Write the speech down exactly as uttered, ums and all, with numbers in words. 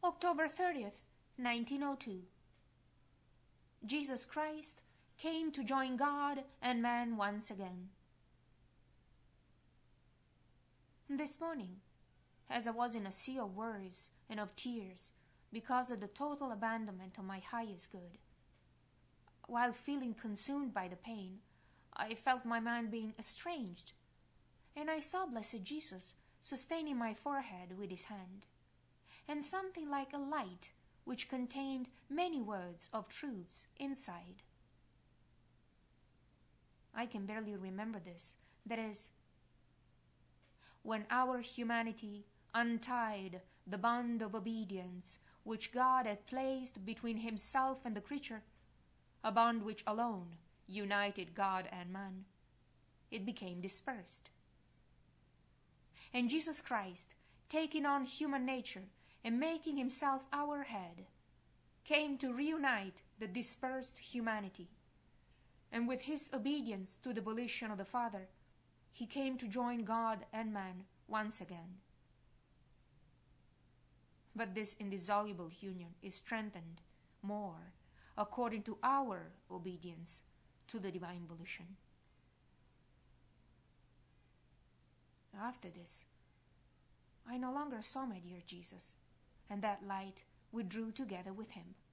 October thirtieth, nineteen oh two. Jesus Christ came to join God and man once again. This morning, as I was in a sea of worries and of tears because of the total abandonment of my highest good, while feeling consumed by the pain, I felt my mind being estranged, and I saw Blessed Jesus sustaining my forehead with his hand, and something like a light which contained many words of truths inside. I can barely remember this, that is, when our humanity untied the bond of obedience which God had placed between himself and the creature, a bond which alone united God and man, it became dispersed. And Jesus Christ, taking on human nature and making himself our head, came to reunite the dispersed humanity. And with his obedience to the volition of the Father, he came to join God and man once again. But this indissoluble union is strengthened more according to our obedience to the divine volition. After this, I no longer saw my dear Jesus, and that light withdrew together with him.